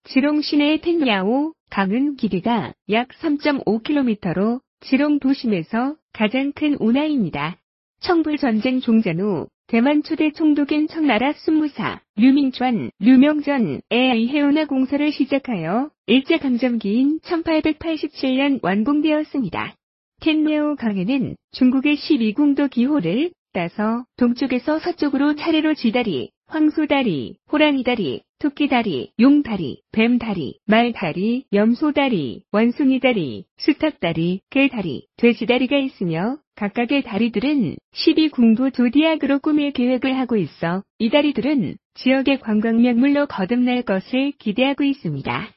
지롱 시내의 텐야오 강은 길이가 약 3.5km로 지롱 도심에서 가장 큰 운하입니다. 청불 전쟁 종전 후 대만 초대 총독인 청나라 순무사 류명전에 의해 운하 공사를 시작하여 일제강점기인 1887년 완공되었습니다. 텐야오 강에는 중국의 12궁도 기호를 따서 동쪽에서 서쪽으로 차례로 쥐다리, 황소다리, 호랑이다리, 토끼다리, 용다리, 뱀다리, 말다리, 염소다리, 원숭이다리, 수탉다리, 개다리, 돼지다리가 있으며 각각의 다리들은 12궁도 조디악으로 꾸밀 계획을 하고 있어 이 다리들은 지역의 관광명물로 거듭날 것을 기대하고 있습니다.